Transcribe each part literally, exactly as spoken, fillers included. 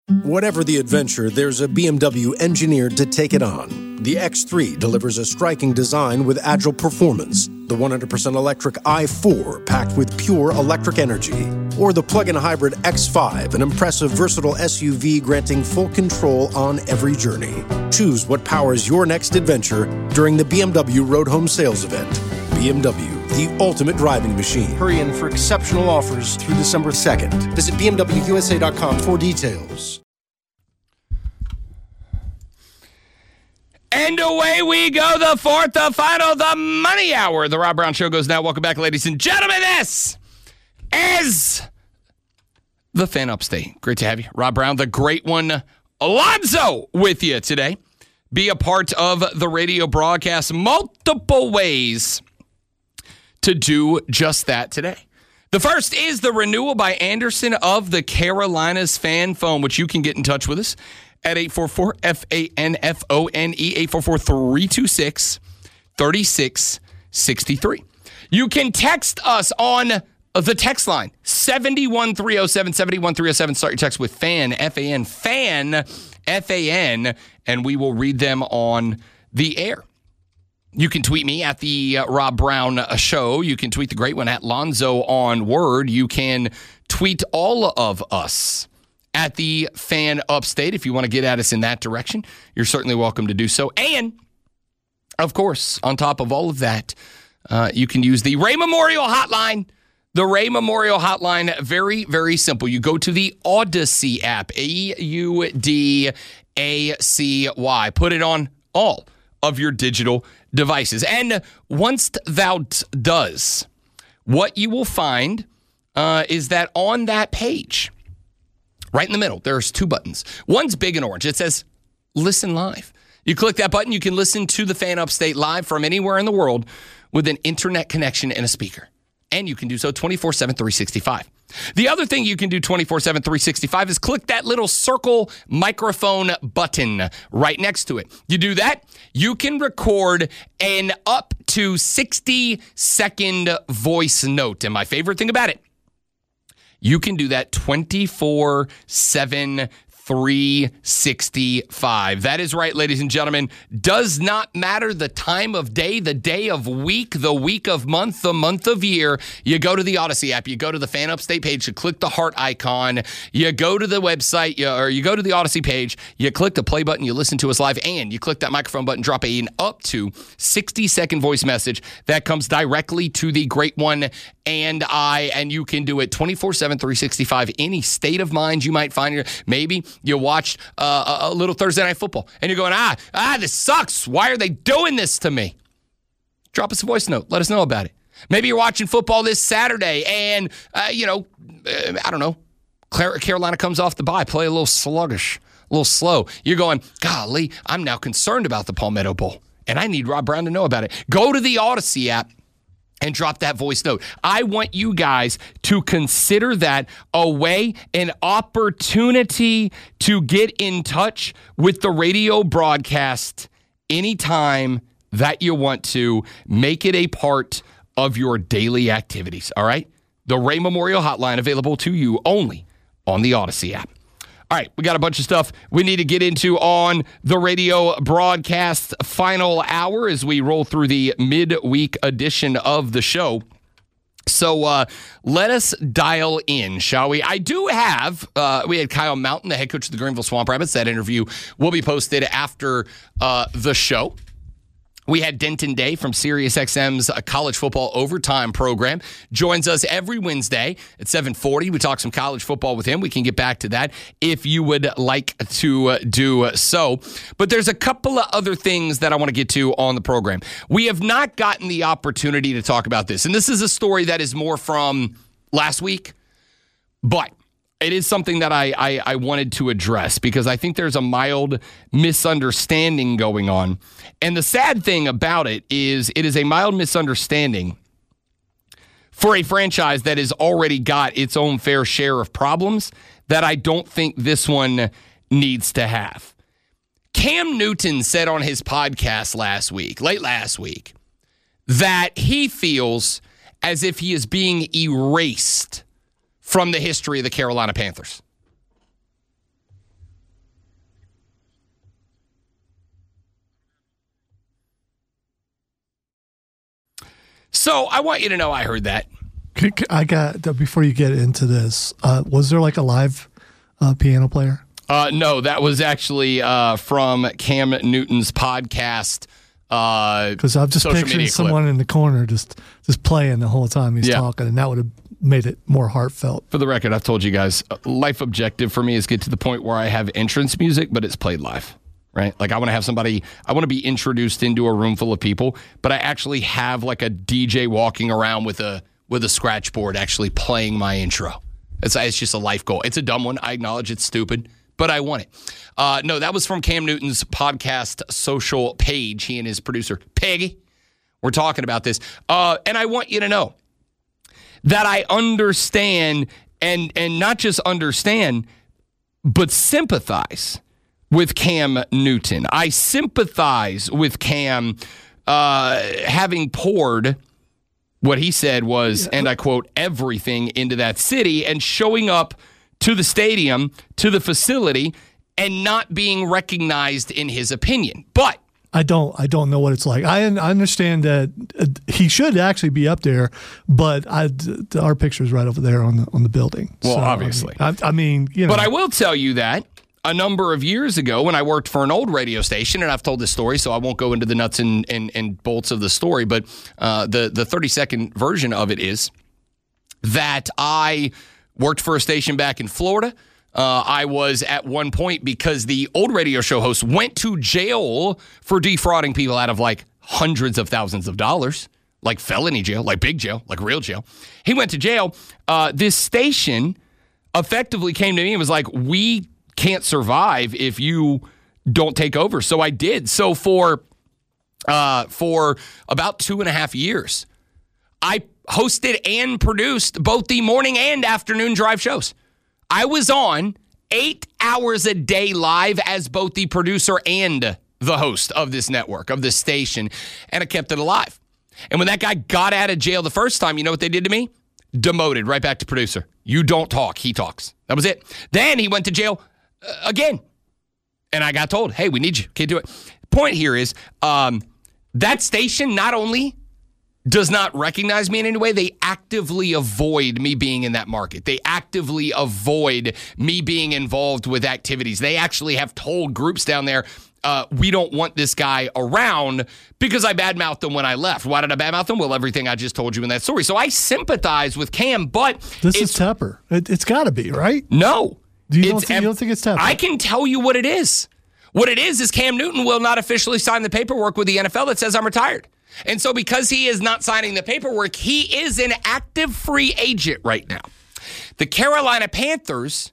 Whatever the adventure, there's a B M W engineered to take it on. The X three delivers a striking design with agile performance. The one hundred percent electric i four, packed with pure electric energy. Or the plug-in hybrid X five, an impressive, versatile S U V granting full control on every journey. Choose what powers your next adventure during the B M W Road Home Sales Event. B M W, the ultimate driving machine. Hurry in for exceptional offers through December second. Visit B M W U S A dot com for details. And away we go, the fourth, the final, the money hour. The Rob Brown Show goes now. Welcome back, ladies and gentlemen. This is the Fan Upstate. Great to have you. Rob Brown, the great one, Alonzo, with you today. Be a part of the radio broadcast. Multiple ways to do just that today. The first is the renewal by Anderson of the Carolinas Fan Phone, which you can get in touch with us at eight four four, F A N F O N E, eight four four, three two six, three six six three. You can text us on the text line, seven one three oh seven, seven one three oh seven. Start your text with FAN, F A N, FAN, F A N, and we will read them on the air. You can tweet me at the uh, Rob Brown Show. You can tweet the great one at Lonzo on Word. You can tweet all of us at the Fan Upstate. If you want to get at us in that direction, you're certainly welcome to do so. And, of course, on top of all of that, uh, you can use the Ray Memorial Hotline. The Ray Memorial Hotline, very, very simple. You go to the Odyssey app, A U D A C Y. Put it on all of your digital devices. And once that does, what you will find uh, is that on that page, right in the middle, there's two buttons. One's big and orange. It says, Listen Live. You click that button, you can listen to the Fan Upstate live from anywhere in the world with an internet connection and a speaker. And you can do so twenty-four seven, three sixty-five. The other thing you can do twenty-four seven, three sixty-five is click that little circle microphone button right next to it. You do that, you can record an up to sixty second voice note. And my favorite thing about it, you can do that twenty-four seven, three sixty-five. That is right, ladies and gentlemen. Does not matter the time of day, the day of week, the week of month, the month of year. You go to the Odyssey app. You go to the Fan Upstate page. You click the heart icon. You go to the website, you, or you go to the Odyssey page. You click the play button. You listen to us live, and you click that microphone button. Drop an up to sixty second voice message that comes directly to the great one and I, and you can do it twenty-four seven, three sixty-five. Any state of mind you might find. Maybe you watched uh, a little Thursday Night Football, and you're going, ah, ah, this sucks. Why are they doing this to me? Drop us a voice note. Let us know about it. Maybe you're watching football this Saturday, and, uh, you know, uh, I don't know, Carolina comes off the bye, play a little sluggish, a little slow. You're going, golly, I'm now concerned about the Palmetto Bowl, and I need Rob Brown to know about it. Go to the Odyssey app and drop that voice note. I want you guys to consider that a way, an opportunity to get in touch with the radio broadcast anytime that you want to. Make it a part of your daily activities, all right? The Ray Memorial Hotline available to you only on the Odyssey app. All right, we got a bunch of stuff we need to get into on the radio broadcast final hour as we roll through the midweek edition of the show. So uh, let us dial in, shall we? I do have, uh, we had Kyle Mountain, the head coach of the Greenville Swamp Rabbits. That interview will be posted after uh, the show. We had Denton Day from SiriusXM's college football overtime program. Joins us every Wednesday at seven forty. We talk some college football with him. We can get back to that if you would like to do so. But there's a couple of other things that I want to get to on the program. We have not gotten the opportunity to talk about this. And this is a story that is more from last week. But it is something that I, I, I wanted to address because I think there's a mild misunderstanding going on. And the sad thing about it is it is a mild misunderstanding for a franchise that has already got its own fair share of problems that I don't think this one needs to have. Cam Newton said on his podcast last week, late last week, that he feels as if he is being erased from the history of the Carolina Panthers. So I want you to know I heard that. I got, before you get into this, uh, was there like a live uh, piano player? Uh, no, that was actually uh, from Cam Newton's podcast. Because uh, I'm just social picturing someone clip. in the corner just just playing the whole time he's yeah. talking, and that would have made it more heartfelt. For the record, I've told you guys, life objective for me is get to the point where I have entrance music, but it's played live, right? Like I want to have somebody, I want to be introduced into a room full of people, but I actually have like a D J walking around with a with a scratch board actually playing my intro. It's, it's just a life goal. It's a dumb one. I acknowledge it's stupid, but I want it. Uh, no, that was from Cam Newton's podcast social page. He and his producer, Peggy, were talking about this. Uh, and I want you to know that I understand, and and not just understand, but sympathize with Cam Newton. I sympathize with Cam uh, having poured what he said was, and I quote, everything into that city and showing up to the stadium, to the facility, and not being recognized in his opinion. But I don't I don't know what it's like. I, I understand that uh, he should actually be up there, but I, our picture's right over there on the on the building. Well, so, obviously. I mean, I, I mean, you know. But I will tell you that a number of years ago when I worked for an old radio station, and I've told this story, so I won't go into the nuts and, and, and bolts of the story, but uh, the, the thirty-second version of it is that I worked for a station back in Florida. Uh, I was at one point, because the old radio show host went to jail for defrauding people out of like hundreds of thousands of dollars, like felony jail, like big jail, like real jail. He went to jail. Uh, this station effectively came to me and was like, we can't survive if you don't take over. So I did. So for uh, for about two and a half years, I hosted and produced both the morning and afternoon drive shows. I was on eight hours a day live as both the producer and the host of this network, of this station, and I kept it alive. And when that guy got out of jail the first time, you know what they did to me? Demoted right back to producer. You don't talk, he talks. That was it. Then he went to jail uh, again. And I got told, hey, we need you. Can't do it. Point here is um, that station not only does not recognize me in any way, they actively avoid me being in that market. They actively avoid me being involved with activities. They actually have told groups down there, uh, we don't want this guy around because I badmouthed him when I left. Why did I badmouth him? Well, everything I just told you in that story. So I sympathize with Cam, but this is Tepper. It, it's got to be, right? No. Do you, don't think, you don't think it's Tepper? I can tell you what it is. What it is is Cam Newton will not officially sign the paperwork with the N F L that says I'm retired. And so because he is not signing the paperwork, he is an active free agent right now. The Carolina Panthers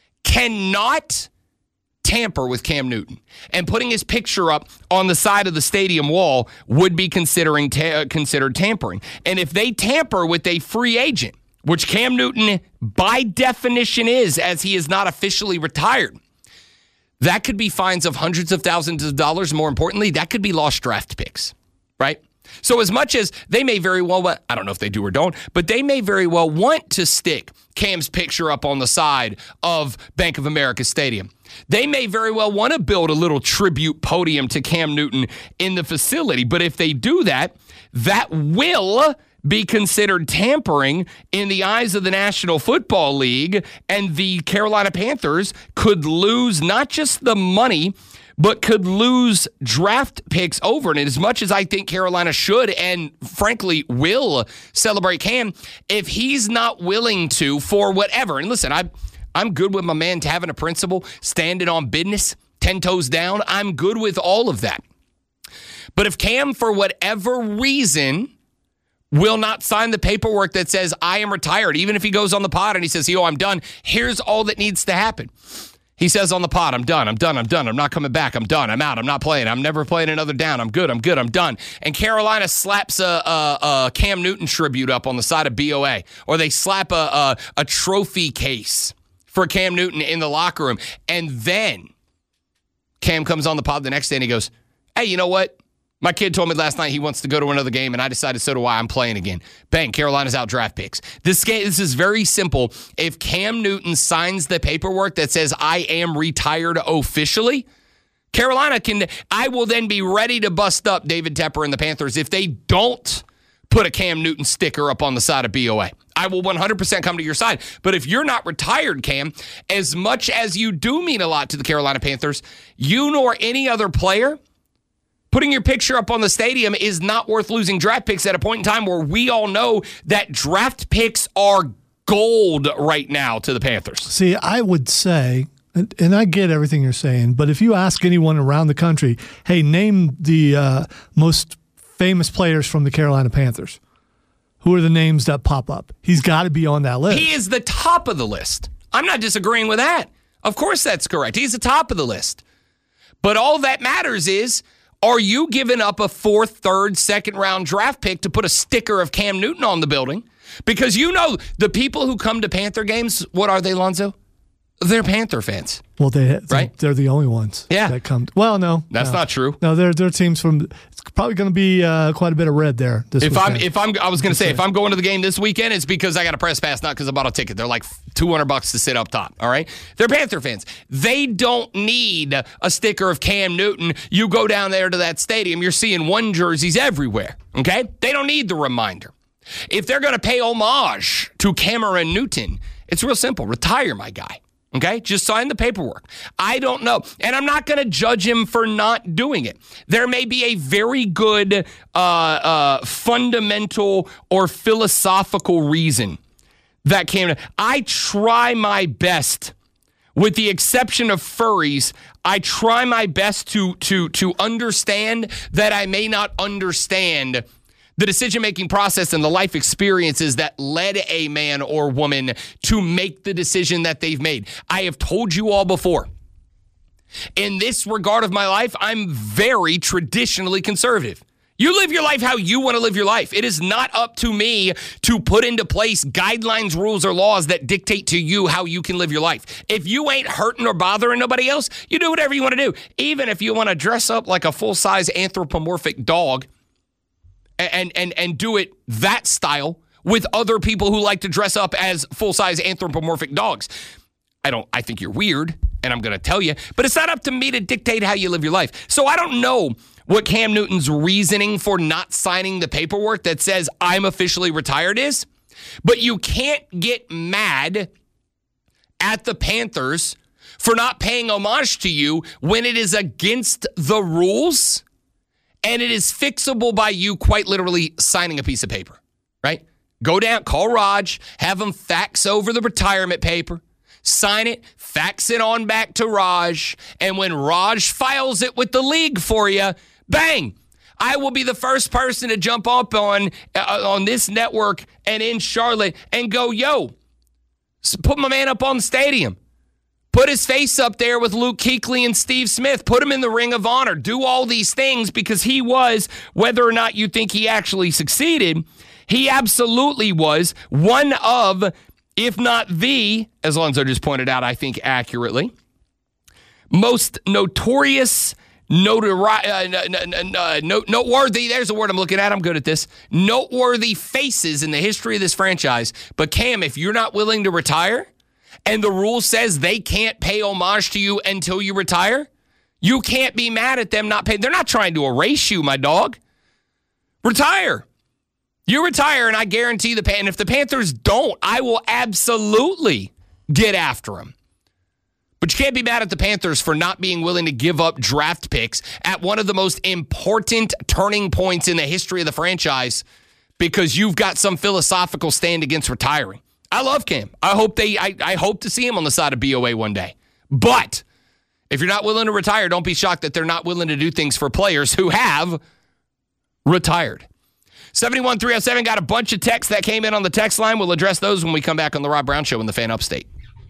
cannot tamper with Cam Newton. And putting his picture up on the side of the stadium wall would be considering ta- considered tampering. And if they tamper with a free agent, which Cam Newton by definition is, as he is not officially retired, that could be fines of hundreds of thousands of dollars. More importantly, that could be lost draft picks. Right? So as much as they may very well, I don't know if they do or don't, but they may very well want to stick Cam's picture up on the side of Bank of America Stadium. They may very well want to build a little tribute podium to Cam Newton in the facility. But if they do that, that will be considered tampering in the eyes of the National Football League, and the Carolina Panthers could lose not just the money, but could lose draft picks over. And as much as I think Carolina should and frankly will celebrate Cam, if he's not willing to for whatever, and listen, I'm, I'm good with my man having a principle, standing on business, ten toes down. I'm good with all of that. But if Cam, for whatever reason, will not sign the paperwork that says I am retired, even if he goes on the pod and he says, yo, I'm done, here's all that needs to happen. He says on the pod, I'm done, I'm done, I'm done, I'm not coming back, I'm done, I'm out, I'm not playing, I'm never playing another down, I'm good, I'm good, I'm done. And Carolina slaps a, a, a Cam Newton tribute up on the side of B O A, or they slap a, a, a trophy case for Cam Newton in the locker room. And then Cam comes on the pod the next day and he goes, hey, you know what? My kid told me last night he wants to go to another game, and I decided so do I. I'm playing again. Bang, Carolina's out draft picks. This game, this is very simple. If Cam Newton signs the paperwork that says I am retired officially, Carolina can, I will then be ready to bust up David Tepper and the Panthers if they don't put a Cam Newton sticker up on the side of B O A. I will one hundred percent come to your side. But if you're not retired, Cam, as much as you do mean a lot to the Carolina Panthers, you nor any other player, putting your picture up on the stadium is not worth losing draft picks at a point in time where we all know that draft picks are gold right now to the Panthers. See, I would say, and, and I get everything you're saying, but if you ask anyone around the country, hey, name the uh, most famous players from the Carolina Panthers, who are the names that pop up? He's got to be on that list. He is the top of the list. I'm not disagreeing with that. Of course that's correct. He's the top of the list. But all that matters is, are you giving up a fourth, third, second round draft pick to put a sticker of Cam Newton on the building? Because you know the people who come to Panther games, what are they, Lonzo? They're Panther fans. Well, they, they right? they're the only ones yeah. that come. Well, no. That's no. not true. No, they're, they're teams from, it's probably going to be uh, quite a bit of red there this if weekend. I'm, if I'm, I was going to say, if I'm going to the game this weekend, it's because I got a press pass, not because I bought a ticket. They're like two hundred bucks to sit up top, all right? They're Panther fans. They don't need a sticker of Cam Newton. You go down there to that stadium, you're seeing one jerseys everywhere, okay? They don't need the reminder. If they're going to pay homage to Cameron Newton, it's real simple. Retire, my guy. Okay? Just sign the paperwork. I don't know. And I'm not going to judge him for not doing it. There may be a very good uh, uh, fundamental or philosophical reason that came. I try my best, with the exception of furries, I try my best to to to understand that I may not understand the decision-making process and the life experiences that led a man or woman to make the decision that they've made. I have told you all before, in this regard of my life, I'm very traditionally conservative. You live your life how you want to live your life. It is not up to me to put into place guidelines, rules, or laws that dictate to you how you can live your life. If you ain't hurting or bothering nobody else, you do whatever you want to do. Even if you want to dress up like a full-size anthropomorphic dog, And, and and do it that style with other people who like to dress up as full-size anthropomorphic dogs. I don't. I think you're weird, and I'm going to tell you, but it's not up to me to dictate how you live your life. So I don't know what Cam Newton's reasoning for not signing the paperwork that says I'm officially retired is, but you can't get mad at the Panthers for not paying homage to you when it is against the rules. And it is fixable by you quite literally signing a piece of paper, right? Go down, call Raj, have him fax over the retirement paper, sign it, fax it on back to Raj, and when Raj files it with the league for you, bang, I will be the first person to jump up on, uh, on this network and in Charlotte and go, yo, put my man up on the stadium. Put his face up there with Luke Kuechly and Steve Smith. Put him in the Ring of Honor. Do all these things because he was, whether or not you think he actually succeeded, he absolutely was one of, if not the, as Lonzo just pointed out, I think accurately, most notorious, notori- uh, uh, noteworthy, there's the word I'm looking at, I'm good at this, noteworthy faces in the history of this franchise. But Cam, if you're not willing to retire, and the rule says they can't pay homage to you until you retire, you can't be mad at them not paying. They're not trying to erase you, my dog. Retire. You retire, and I guarantee the Pan. And if the Panthers don't, I will absolutely get after them. But you can't be mad at the Panthers for not being willing to give up draft picks at one of the most important turning points in the history of the franchise because you've got some philosophical stand against retiring. I love Cam. I hope they. I, I hope to see him on the side of B O A one day. But if you're not willing to retire, don't be shocked that they're not willing to do things for players who have retired. seven one three oh seven got a bunch of texts that came in on the text line. We'll address those when we come back on the Rob Brown Show in the Fan Upstate.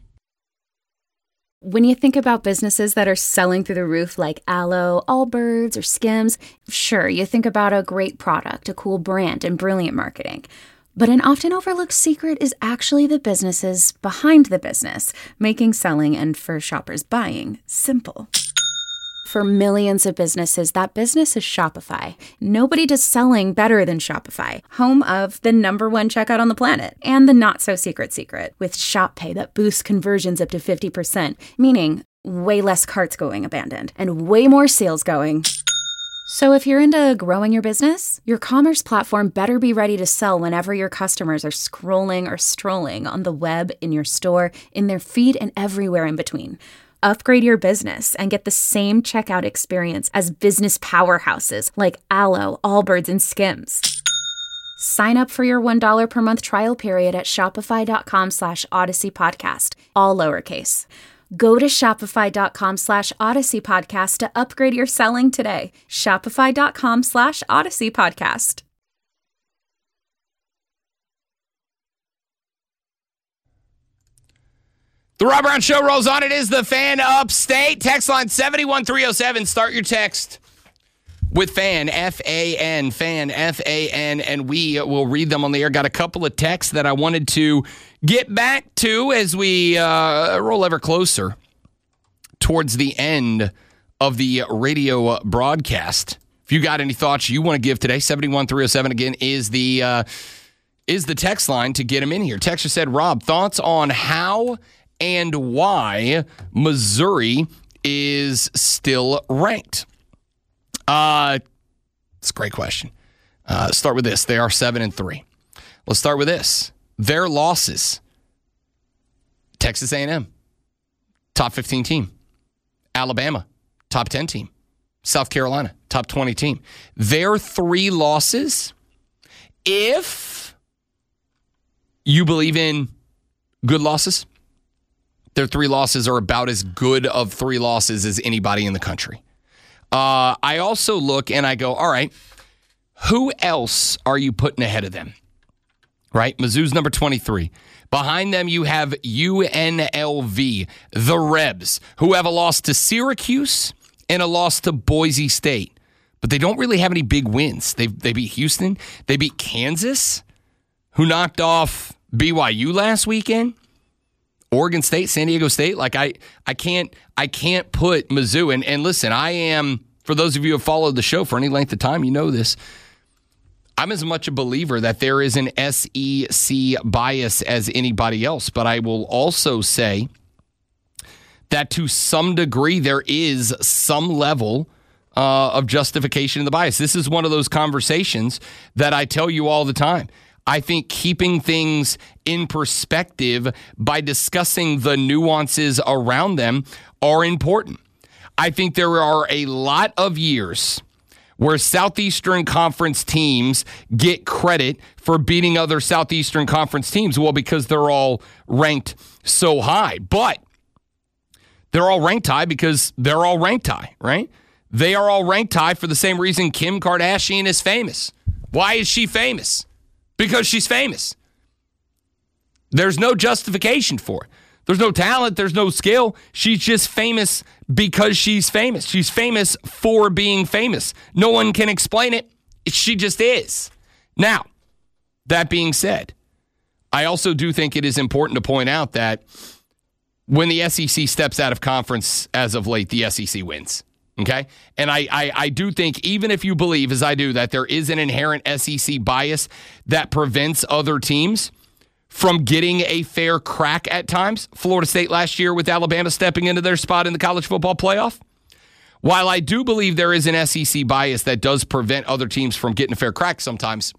When you think about businesses that are selling through the roof like Aloe, Allbirds, or Skims, sure, you think about a great product, a cool brand, and brilliant marketing. But an often overlooked secret is actually the businesses behind the business, making selling and for shoppers buying simple. For millions of businesses, that business is Shopify. Nobody does selling better than Shopify, home of the number one checkout on the planet and the not-so-secret secret with Shop Pay that boosts conversions up to fifty percent, meaning way less carts going abandoned and way more sales going So if you're into growing your business, your commerce platform better be ready to sell whenever your customers are scrolling or strolling on the web, in your store, in their feed, and everywhere in between. Upgrade your business and get the same checkout experience as business powerhouses like Allo, Allbirds, and Skims. Sign up for your one dollar per month trial period at shopify.com slash Odyssey Podcast, all lowercase. Go to shopify.com slash Odyssey Podcast to upgrade your selling today. Shopify.com slash Odyssey Podcast. The Rob Brown Show rolls on. It is the Fan Upstate. Text line seven one three oh seven. Start your text with FAN, F A N, FAN, F A N, and we will read them on the air. Got a couple of texts that I wanted to get back to as we uh, roll ever closer towards the end of the radio broadcast. If you got any thoughts you want to give today, seven one three oh seven again is the uh, is the text line to get them in here. Texter said, Rob, thoughts on how and why Missouri is still ranked? Uh, it's a great question. Uh, start with this. They are seven and three. Let's start with this. Their losses. Texas A and M, top fifteen team. Alabama, top ten team. South Carolina, top twenty team. Their three losses, if you believe in good losses, their three losses are about as good of three losses as anybody in the country. Uh, I also look and I go, all right, who else are you putting ahead of them? Right? Mizzou's number twenty-three. Behind them, you have U N L V, the Rebs, who have a loss to Syracuse and a loss to Boise State. But they don't really have any big wins. They they beat Houston. They beat Kansas, who knocked off B Y U last weekend. Oregon State, San Diego State. Like I, I can't, I can't put Mizzou. And, and listen, I am, for those of you who have followed the show for any length of time, you know this. I'm as much a believer that there is an S E C bias as anybody else. But I will also say that to some degree, there is some level uh, of justification in the bias. This is one of those conversations that I tell you all the time. I think keeping things in perspective by discussing the nuances around them are important. I think there are a lot of years where Southeastern Conference teams get credit for beating other Southeastern Conference teams. Well, because they're all ranked so high. But they're all ranked high because they're all ranked high, right? They are all ranked high for the same reason Kim Kardashian is famous. Why is she famous? Because she's famous. There's no justification for it. There's no talent. There's no skill. She's just famous because she's famous. She's famous for being famous. No one can explain it. She just is. Now, that being said, I also do think it is important to point out that when the S E C steps out of conference as of late, the S E C wins. Okay? And I, I, I do think, even if you believe, as I do, that there is an inherent S E C bias that prevents other teams from getting a fair crack at times. Florida State last year with Alabama stepping into their spot in the college football playoff. While I do believe there is an S E C bias that does prevent other teams from getting a fair crack sometimes,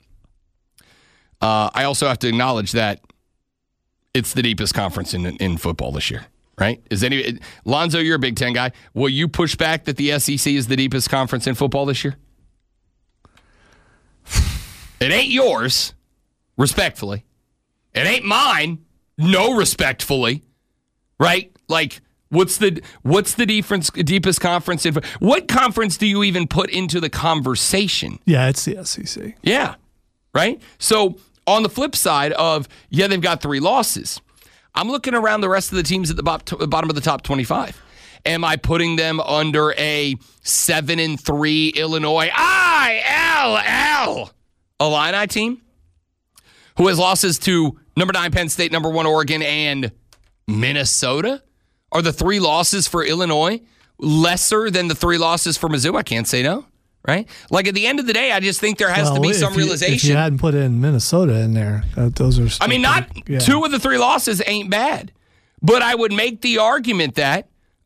uh, I also have to acknowledge that it's the deepest conference in, in football this year. Right? Is any Lonzo, you're a Big Ten guy. Will you push back that the S E C is the deepest conference in football this year? It ain't yours, respectfully. It ain't mine, no respectfully. Right? Like, what's the what's the difference, deepest conference in what conference do you even put into the conversation? Yeah, it's the S E C. Yeah. Right? So on the flip side of, yeah, they've got three losses. I'm looking around the rest of the teams at the bottom of the top twenty-five. Am I putting them under a seven and three Illinois I L L Illini team who has losses to number nine Penn State, number one Oregon, and Minnesota? Are the three losses for Illinois lesser than the three losses for Mizzou? I can't say no. Right? Like, at the end of the day, I just think there has well, to be some you, realization. If you hadn't put in Minnesota in there, uh, those are... I mean, not yeah. two of the three losses ain't bad. But I would make the argument that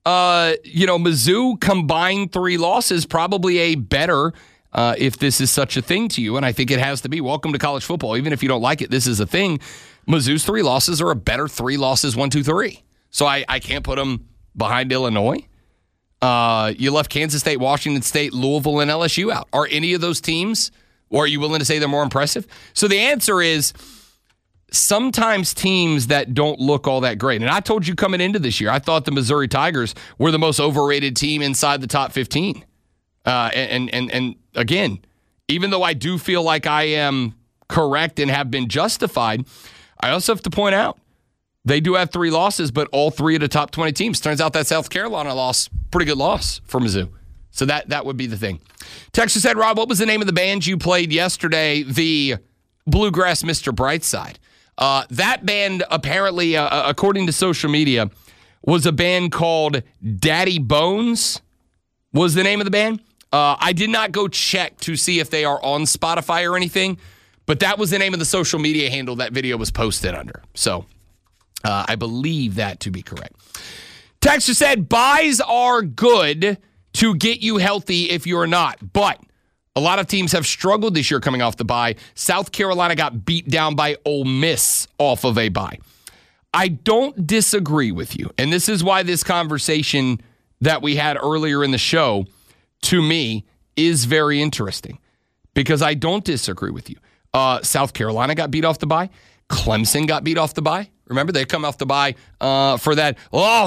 Uh, you know, Mizzou combined three losses, probably a better, uh, if this is such a thing to you, and I think it has to be. Welcome to college football. Even if you don't like it, this is a thing. Mizzou's three losses are a better three losses, one, two, three. So I, I can't put them behind Illinois. Uh, you left Kansas State, Washington State, Louisville, and L S U out. Are any of those teams, or are you willing to say they're more impressive? So the answer is sometimes teams that don't look all that great. And I told you coming into this year, I thought the Missouri Tigers were the most overrated team inside the top fifteen. Uh, and, and, and again, even though I do feel like I am correct and have been justified, I also have to point out they do have three losses, but all three of the top twenty teams. Turns out that South Carolina loss, pretty good loss for Mizzou. So that, that would be the thing. Texas said, Rob, what was the name of the band you played yesterday? The Bluegrass Mister Brightside. Uh, that band, apparently, uh, according to social media, was a band called Daddy Bones, was the name of the band. Uh, I did not go check to see if they are on Spotify or anything, but that was the name of the social media handle that video was posted under. So uh, I believe that to be correct. Texter said, buys are good to get you healthy if you're not, but a lot of teams have struggled this year coming off the bye. South Carolina got beat down by Ole Miss off of a bye. I don't disagree with you, and this is why this conversation that we had earlier in the show, to me, is very interesting, because I don't disagree with you. Uh, South Carolina got beat off the bye. Clemson got beat off the bye. Remember, they come off the bye uh, for that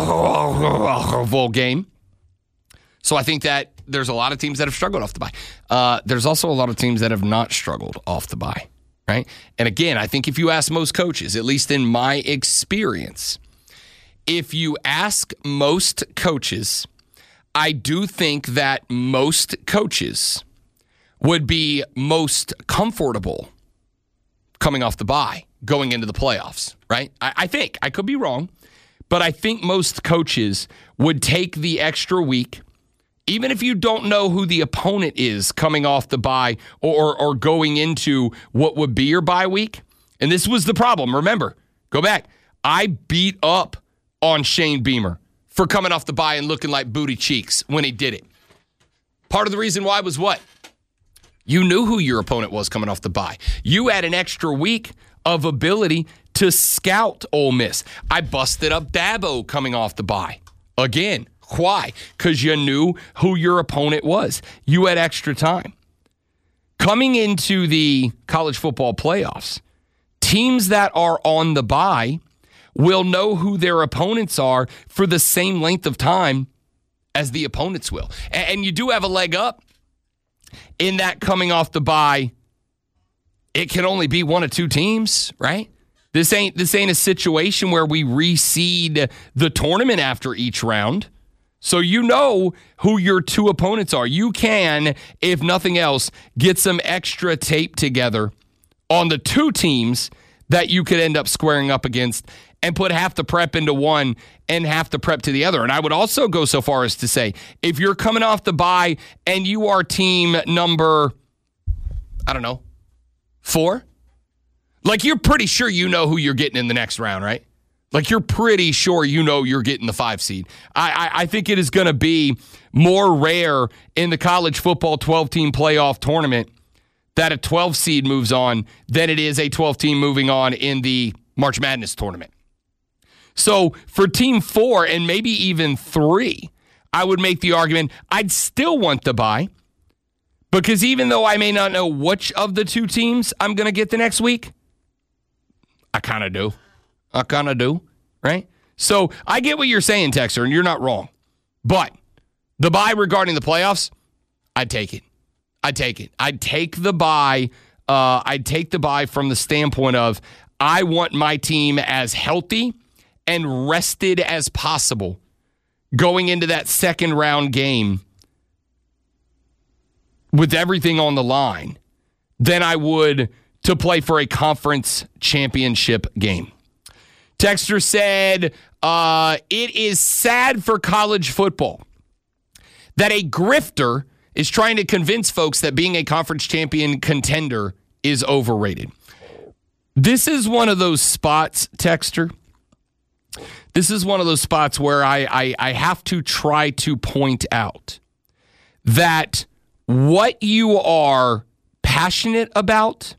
bowl game. So I think that there's a lot of teams that have struggled off the bye. Uh, there's also a lot of teams that have not struggled off the bye, right? And again, I think if you ask most coaches, at least in my experience, if you ask most coaches, I do think that most coaches would be most comfortable coming off the bye, going into the playoffs, right? I, I think. I could be wrong, but I think most coaches would take the extra week, even if you don't know who the opponent is coming off the bye or, or going into what would be your bye week. And this was the problem. Remember, go back. I beat up on Shane Beamer for coming off the bye and looking like booty cheeks when he did it. Part of the reason why was what? You knew who your opponent was coming off the bye. You had an extra week of ability to scout Ole Miss. I busted up Dabo coming off the bye. Again, why? Because you knew who your opponent was. You had extra time. Coming into the college football playoffs, teams that are on the bye will know who their opponents are for the same length of time as the opponents will. And you do have a leg up in that coming off the bye. It can only be one of two teams, right? This ain't this ain't a situation where we reseed the tournament after each round. So you know who your two opponents are. You can, if nothing else, get some extra tape together on the two teams that you could end up squaring up against and put half the prep into one and half the prep to the other. And I would also go so far as to say, if you're coming off the bye and you are team number, I don't know, four, like you're pretty sure you know who you're getting in the next round, right? Like you're pretty sure you know you're getting the five seed. I, I, I think it is going to be more rare in the college football twelve-team playoff tournament that a twelve seed moves on than it is a twelve-team moving on in the March Madness tournament. So for team four and maybe even three, I would make the argument I'd still want the bye, because even though I may not know which of the two teams I'm going to get the next week, I kind of do. I kind of do, right? So I get what you're saying, Texter, and you're not wrong. But the bye regarding the playoffs, I'd take it. I'd take it. I'd take the bye. Uh, I'd take the bye from the standpoint of I want my team as healthy and rested as possible going into that second round game with everything on the line than I would to play for a conference championship game. Texter said, uh, it is sad for college football that a grifter is trying to convince folks that being a conference champion contender is overrated. This is one of those spots, Texter, this is one of those spots where I, I, I have to try to point out that what you are passionate about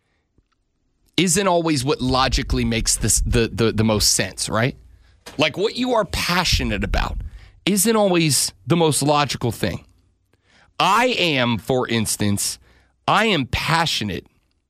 isn't always what logically makes this the, the, the most sense, right? Like what you are passionate about isn't always the most logical thing. I am, for instance, I am passionate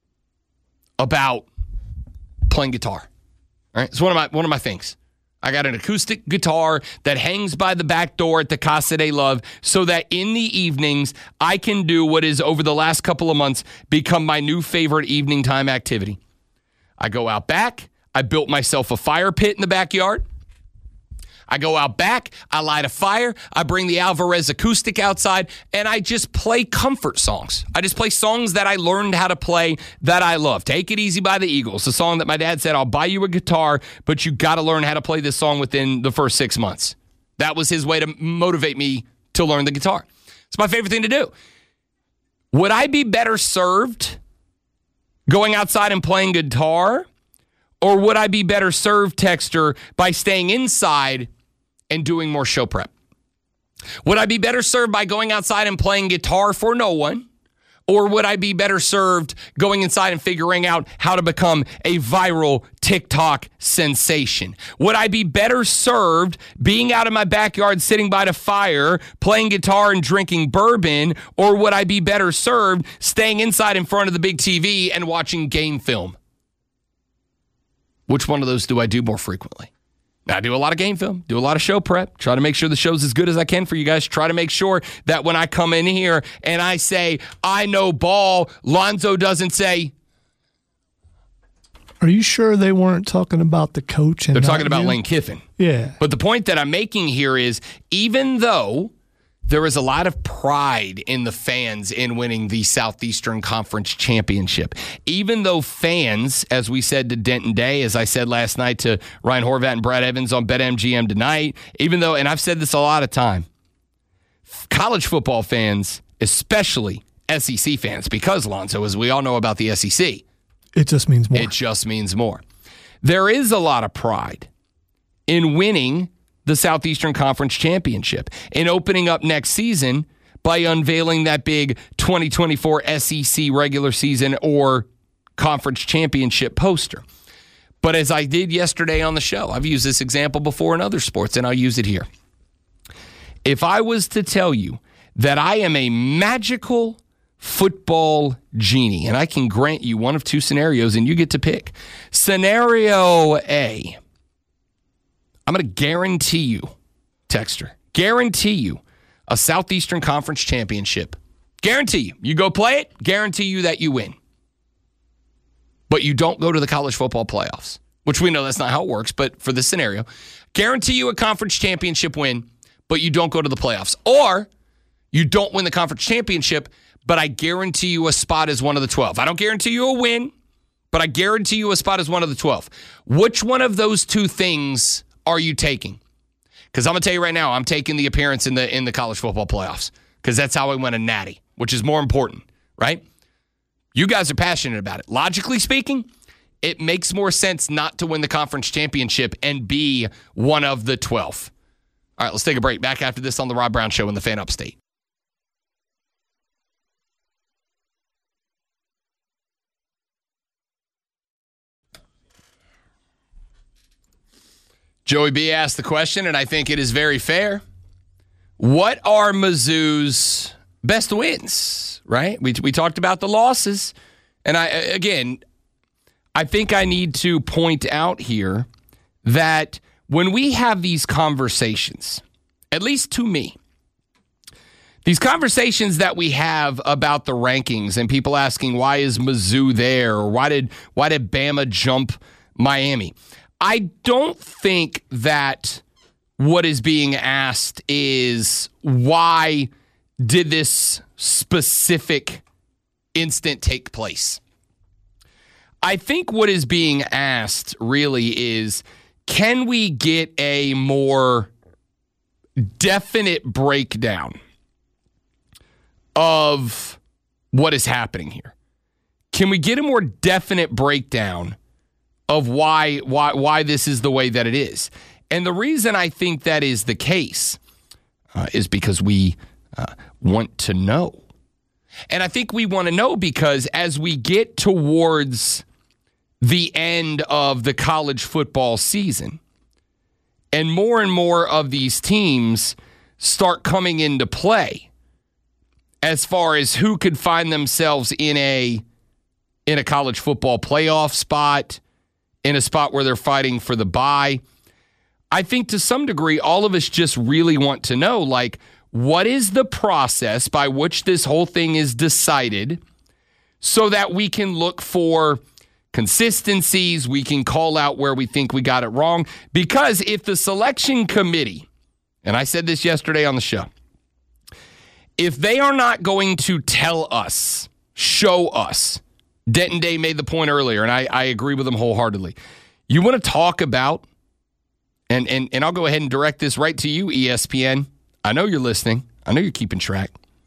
about playing guitar. Right? It's one of my one of my things. I got an acoustic guitar that hangs by the back door at the Casa de Love so that in the evenings I can do what is over the last couple of months become my new favorite evening time activity. I go out back. I built myself a fire pit in the backyard. I go out back, I light a fire, I bring the Alvarez acoustic outside, and I just play comfort songs. I just play songs that I learned how to play that I love. Take It Easy by the Eagles, the song that my dad said, I'll buy you a guitar, but you got to learn how to play this song within the first six months. That was his way to motivate me to learn the guitar. It's my favorite thing to do. Would I be better served going outside and playing guitar? Or would I be better served, Texter, by staying inside and doing more show prep? Would I be better served by going outside and playing guitar for no one? Or would I be better served going inside and figuring out how to become a viral TikTok sensation? Would I be better served being out in my backyard, sitting by the fire, playing guitar and drinking bourbon? Or would I be better served staying inside in front of the big T V and watching game film? Which one of those do I do more frequently? Now, I do a lot of game film, do a lot of show prep, try to make sure the show's as good as I can for you guys. Try to make sure that when I come in here and I say, I know ball, Lonzo doesn't say. Are you sure they weren't talking about the coach? And They're talking not about you? Lane Kiffin. Yeah. But the point that I'm making here is, even though there is a lot of pride in the fans in winning the Southeastern Conference Championship, even though fans, as we said to Denton Day, as I said last night to Ryan Horvat and Brad Evans on BetMGM tonight, even though, and I've said this a lot of time, college football fans, especially S E C fans, because, Lonzo, as we all know about the S E C, it just means more. It just means more. There is a lot of pride in winning the Southeastern Conference Championship and opening up next season by unveiling that big twenty twenty-four S E C regular season or conference championship poster. But as I did yesterday on the show, I've used this example before in other sports, and I'll use it here. If I was to tell you that I am a magical football genie, and I can grant you one of two scenarios, and you get to pick. Scenario A, I'm going to guarantee you, Texter, guarantee you a Southeastern Conference Championship. Guarantee you. You go play it, guarantee you that you win. But you don't go to the college football playoffs, which we know that's not how it works, but for this scenario, guarantee you a conference championship win, but you don't go to the playoffs. Or you don't win the conference championship, but I guarantee you a spot as one of the twelve. I don't guarantee you a win, but I guarantee you a spot as one of the twelve. Which one of those two things are you taking? Because I'm going to tell you right now, I'm taking the appearance in the in the college football playoffs because that's how I win a natty, which is more important, right? You guys are passionate about it. Logically speaking, it makes more sense not to win the conference championship and be one of the twelve. All right, let's take a break. Back after this on the Rob Brown Show in the Fan Upstate. Joey B asked the question, and I think it is very fair. What are Mizzou's best wins, right? We we talked about the losses. And I again, I think I need to point out here that when we have these conversations, at least to me, these conversations that we have about the rankings and people asking, why is Mizzou there? Or why did why did Bama jump Miami? I don't think that what is being asked is why did this specific instant take place? I think what is being asked really is, can we get a more definite breakdown of what is happening here? Can we get a more definite breakdown of why why why this is the way that it is? And the reason I think that is the case uh, is because we uh, want to know. And I think we want to know because as we get towards the end of the college football season, and more and more of these teams start coming into play as far as who could find themselves in a in a college football playoff spot, in a spot where they're fighting for the bye, I think to some degree all of us just really want to know, like, what is the process by which this whole thing is decided so that we can look for consistencies, we can call out where we think we got it wrong? Because if the selection committee, and I said this yesterday on the show, if they are not going to tell us, show us, Denton Day made the point earlier, and I, I agree with him wholeheartedly. You want to talk about, and, and, and I'll go ahead and direct this right to you, E S P N. I know you're listening. I know you're keeping track.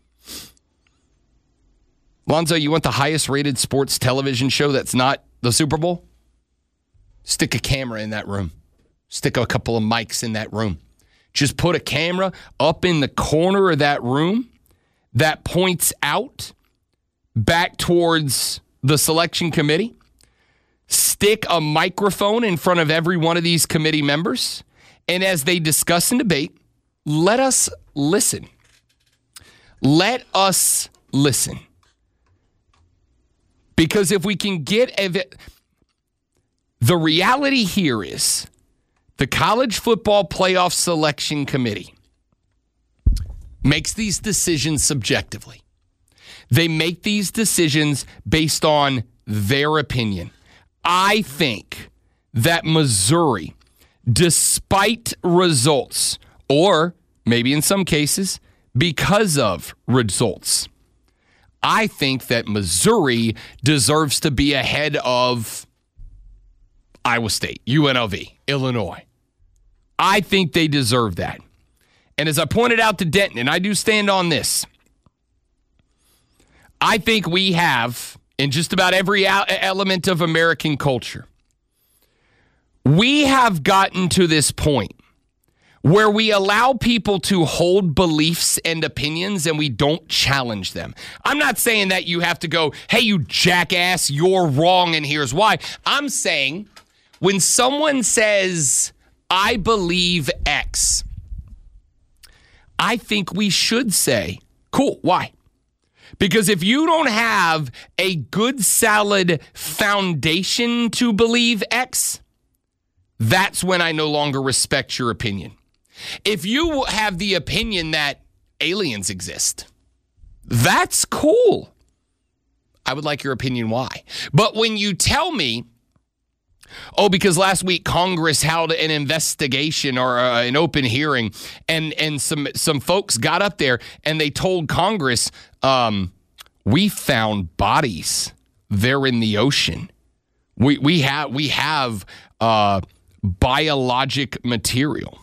Lonzo, you want the highest rated sports television show that's not the Super Bowl? Stick a camera in that room. Stick a couple of mics in that room. Just put a camera up in the corner of that room that points out back towards the selection committee. Stick a microphone in front of every one of these committee members. And as they discuss and debate, let us listen. Let us listen. Because if we can get... Ev- the reality here is the College Football Playoff Selection Committee makes these decisions subjectively. They make these decisions based on their opinion. I think that Missouri, despite results, or maybe in some cases, because of results, I think that Missouri deserves to be ahead of Iowa State, U N L V, Illinois. I think they deserve that. And as I pointed out to Denton, and I do stand on this, I think we have, in just about every element of American culture, we have gotten to this point where we allow people to hold beliefs and opinions and we don't challenge them. I'm not saying that you have to go, hey, you jackass, you're wrong and here's why. I'm saying when someone says, I believe X, I think we should say, cool, why? Because if you don't have a good, solid foundation to believe X, that's when I no longer respect your opinion. If you have the opinion that aliens exist, that's cool. I would like your opinion why. But when you tell me, oh, because last week Congress held an investigation or uh, an open hearing, and and some some folks got up there and they told Congress, um, we found bodies there in the ocean. We we have we have uh, biologic material.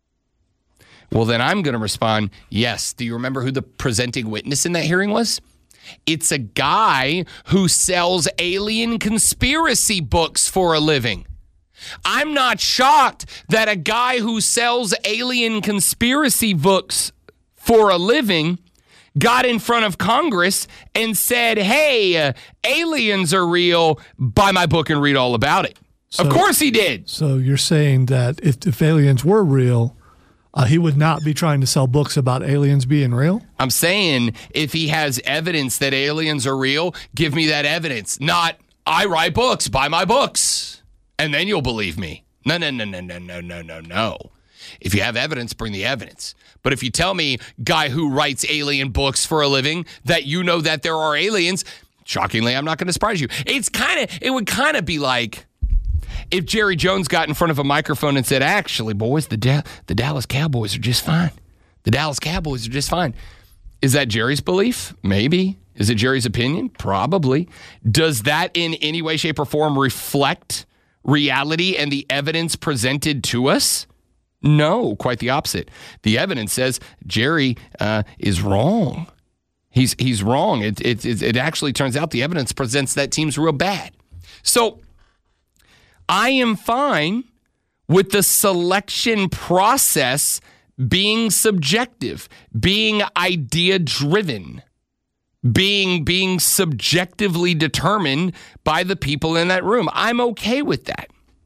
Well, then I'm going to respond, yes. Do you remember who the presenting witness in that hearing was? It's a guy who sells alien conspiracy books for a living. I'm not shocked that a guy who sells alien conspiracy books for a living got in front of Congress and said, hey, uh, aliens are real. Buy my book and read all about it. So, of course he did. So you're saying that if, if aliens were real, Uh, he would not be trying to sell books about aliens being real? I'm saying if he has evidence that aliens are real, give me that evidence. Not, I write books, buy my books, and then you'll believe me. No, no, no, no, no, no, no, no, no. If you have evidence, bring the evidence. But if you tell me, guy who writes alien books for a living, that you know that there are aliens, shockingly, I'm not going to surprise you. It's kind of, it would kind of be like if Jerry Jones got in front of a microphone and said, actually, boys, the da- the Dallas Cowboys are just fine. The Dallas Cowboys are just fine. Is that Jerry's belief? Maybe. Is it Jerry's opinion? Probably. Does that in any way, shape, or form reflect reality and the evidence presented to us? No, quite the opposite. The evidence says Jerry uh, is wrong. He's he's wrong. It, it, it actually turns out the evidence presents that team's real bad. So I am fine with the selection process being subjective, being idea-driven, being being subjectively determined by the people in that room. I'm okay with that.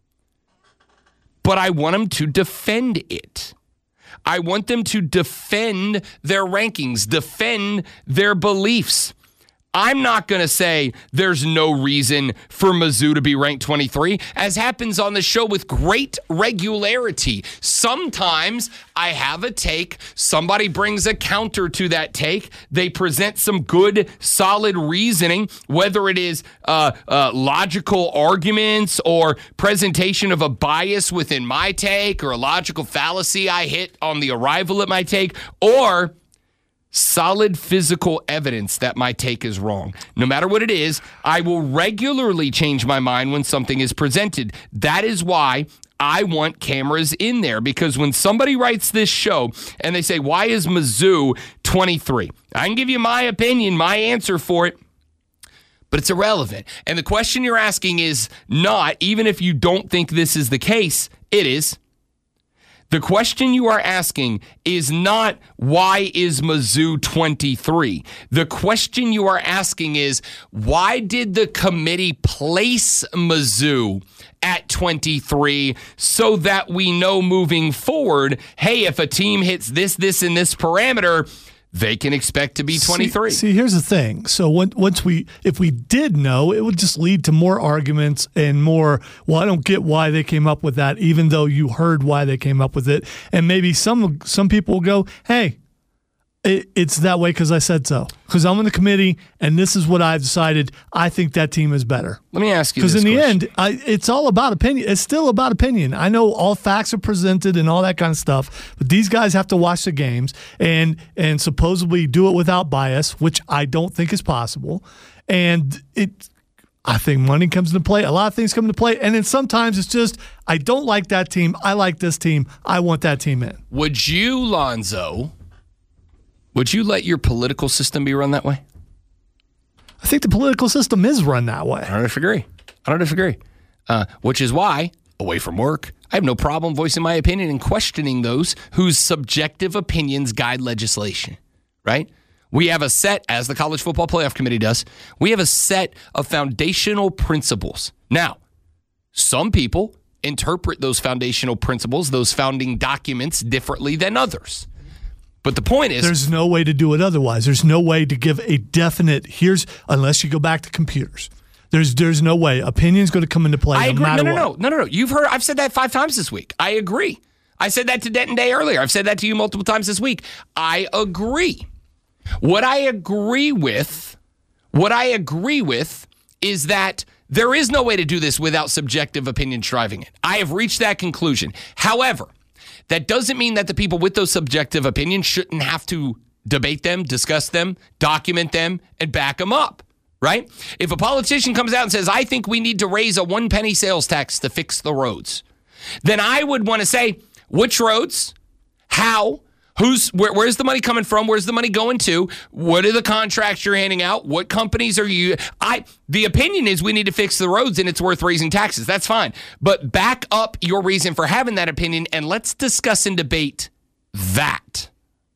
But I want them to defend it. I want them to defend their rankings, defend their beliefs. I'm not going to say there's no reason for Mizzou to be ranked twenty-three, as happens on the show with great regularity. Sometimes I have a take, somebody brings a counter to that take, they present some good, solid reasoning, whether it is uh, uh, logical arguments or presentation of a bias within my take or a logical fallacy I hit on the arrival at my take, or solid physical evidence that my take is wrong. No matter what it is, I will regularly change my mind when something is presented. That is why I want cameras in there, because when somebody writes this show and they say, why is Mizzou twenty-three? I can give you my opinion, my answer for it, but it's irrelevant. And the question you're asking is not, even if you don't think this is the case, it is. The question you are asking is not, why is Mizzou twenty-three? The question you are asking is, why did the committee place Mizzou at twenty-three so that we know moving forward, hey, if a team hits this, this, and this parameter, they can expect to be twenty-three. See, see here's the thing. So when, once we, if we did know, it would just lead to more arguments and more, well, I don't get why they came up with that, even though you heard why they came up with it. And maybe some some people will go, hey, it, it's that way because I said so. Because I'm on the committee, and this is what I've decided. I think that team is better. Let me ask you this Because in the question. end, I, it's all about opinion. It's still about opinion. I know all facts are presented and all that kind of stuff, but these guys have to watch the games and and supposedly do it without bias, which I don't think is possible. And it, I think money comes into play. A lot of things come into play. And then sometimes it's just, I don't like that team. I like this team. I want that team in. Would you, Lonzo, would you let your political system be run that way? I think the political system is run that way. I don't disagree. I don't disagree. Uh, which is why, away from work, I have no problem voicing my opinion and questioning those whose subjective opinions guide legislation, right? We have a set, as the College Football Playoff Committee does, we have a set of foundational principles. Now, some people interpret those foundational principles, those founding documents, differently than others. But the point is, there's no way to do it otherwise. There's no way to give a definite, here's, unless you go back to computers. There's there's no way. Opinion's going to come into play I no agree. matter no, no, what. no, no, no, no. You've heard, I've said that five times this week. I agree. I said that to Denton Day earlier. I've said that to you multiple times this week. I agree. What I agree with, what I agree with is that there is no way to do this without subjective opinion driving it. I have reached that conclusion. However, that doesn't mean that the people with those subjective opinions shouldn't have to debate them, discuss them, document them, and back them up, right? If a politician comes out and says, I think we need to raise a one penny sales tax to fix the roads, then I would want to say, which roads? How? Who's where, where's the money coming from? Where's the money going to? What are the contracts you're handing out? What companies are you? I the opinion is we need to fix the roads and it's worth raising taxes. That's fine. But back up your reason for having that opinion and let's discuss and debate that.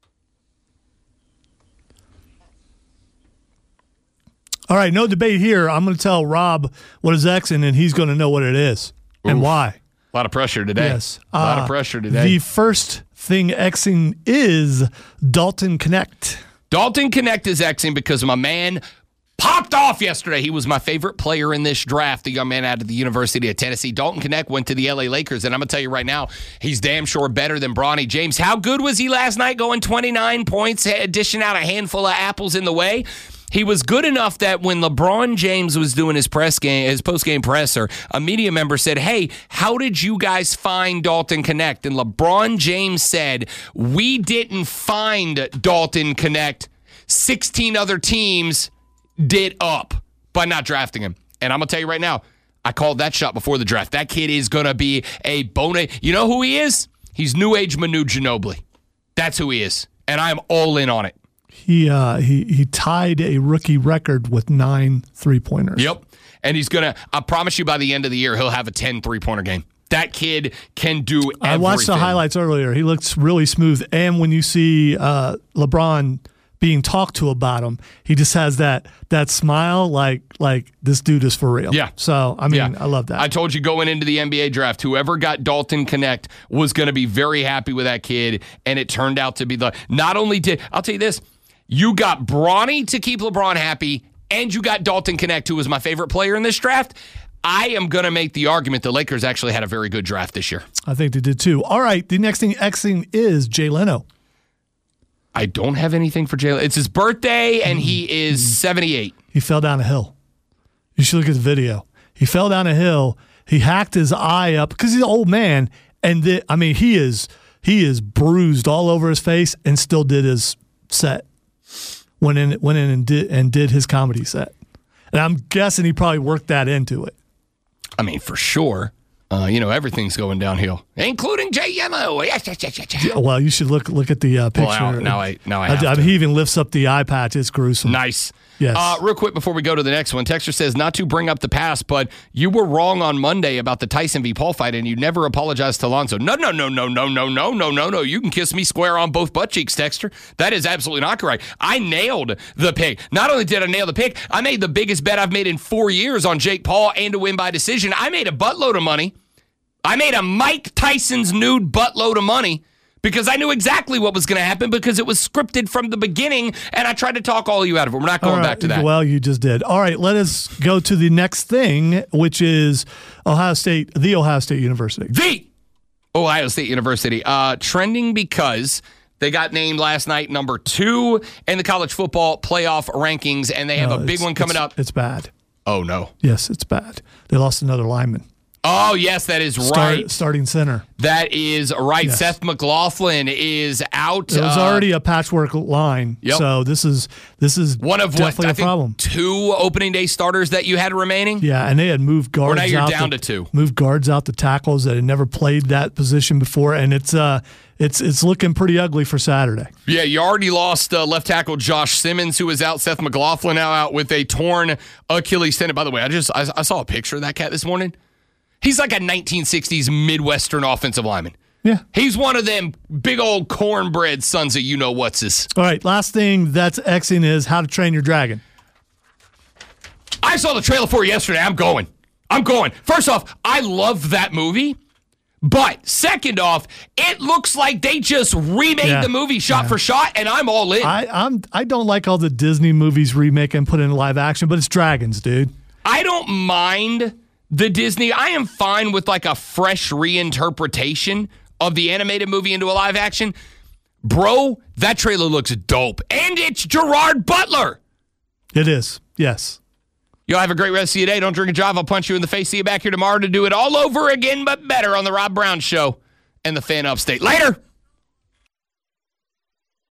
All right, no debate here. I'm going to tell Rob what is Xing, and he's going to know what it is and Oof. why. A lot of pressure today. Yes. A lot Uh, of pressure today. The first thing Xing is Dalton Connect. Dalton Connect is Xing because my man popped off yesterday. He was my favorite player in this draft, the young man out of the University of Tennessee. Dalton Connect went to the L A Lakers, and I'm going to tell you right now, he's damn sure better than Bronny James. How good was he last night, going twenty-nine points, dishing out a handful of apples in the way? He was good enough that when LeBron James was doing his press game, his post-game presser, a media member said, hey, how did you guys find Dalton Connect? And LeBron James said, we didn't find Dalton Connect. sixteen other teams did up by not drafting him. And I'm going to tell you right now, I called that shot before the draft. That kid is going to be a bone. You know who he is? He's New Age Manu Ginobili. That's who he is. And I'm all in on it. He uh, he he tied a rookie record with nine three-pointers. Yep. And he's going to, I promise you by the end of the year, he'll have a ten three-pointer game. That kid can do everything. I watched the highlights earlier. He looks really smooth. And when you see uh, LeBron being talked to about him, he just has that that smile like like this dude is for real. Yeah. So, I mean, Yeah. I love that. I told you going into the N B A draft, whoever got Dalton Connect was going to be very happy with that kid, and it turned out to be the – not only did – I'll tell you this. You got Bronny to keep LeBron happy, and you got Dalton Connect, who was my favorite player in this draft. I am going to make the argument the Lakers actually had a very good draft this year. I think they did too. All right, the next thing Xing is Jay Leno. I don't have anything for Jay. It's his birthday, and he is seventy-eight. He fell down a hill. You should look at the video. He fell down a hill. He hacked his eye up because he's an old man, and the, I mean he is he is bruised all over his face, and still did his set. Went in, went in and did and did his comedy set, and I'm guessing he probably worked that into it. I mean, for sure. Uh, you know, everything's going downhill, including Jay Leno. Yes, yes, yes, yes, yes. Well, you should look look at the uh, picture. Well, now, now I now I have I, I to. mean, he even lifts up the eye patch. It's gruesome. Nice. Yes. Uh, real quick before we go to the next one, Texter says, not to bring up the past, but you were wrong on Monday about the Tyson v. Paul fight, and you never apologized to Alonzo. No, no, no, no, no, no, no, no, no, no. You can kiss me square on both butt cheeks, Texter. That is absolutely not correct. I nailed the pick. Not only did I nail the pick, I made the biggest bet I've made in four years on Jake Paul and to win by decision. I made a buttload of money. I made a Mike Tyson's nude buttload of money because I knew exactly what was going to happen because it was scripted from the beginning, and I tried to talk all of you out of it. We're not going All right. back to that. Well, you just did. All right, let us go to the next thing, which is Ohio State, the Ohio State University. The Ohio State University. Uh, trending because they got named last night number two in the college football playoff rankings, and they have No, a big it's- one coming it's- up. It's bad. Oh, no. Yes, it's bad. They lost another lineman. Oh, yes, that is Start, right. starting center. That is right. Yes. Seth McLaughlin is out. It was uh, already a patchwork line. Yep. So this is this is one of what, definitely I a think problem. two opening day starters that you had remaining. Yeah, and they had moved guards now you're out down to, to two. Moved guards out to tackles that had never played that position before, and it's uh it's it's looking pretty ugly for Saturday. Yeah, you already lost uh, left tackle Josh Simmons, who was out. Seth McLaughlin now out with a torn Achilles tendon. By the way, I just I, I saw a picture of that cat this morning. He's like a nineteen sixties Midwestern offensive lineman. Yeah. He's one of them big old cornbread sons of you-know-what's-his. All right, last thing that's Xing is How to Train Your Dragon. I saw the trailer for it yesterday. I'm going. I'm going. First off, I love that movie. But second off, it looks like they just remade Yeah. the movie shot Yeah. for shot, and I'm all in. I I'm I don't like all the Disney movies remake and put in live action, but it's dragons, dude. I don't mind the Disney. I am fine with like a fresh reinterpretation of the animated movie into a live action. Bro, that trailer looks dope. And it's Gerard Butler. It is. Yes. Y'all have a great rest of your day. Don't drink and drive. I'll punch you in the face. See you back here tomorrow to do it all over again, but better on the Rob Brown Show and the Fan Upstate. Later.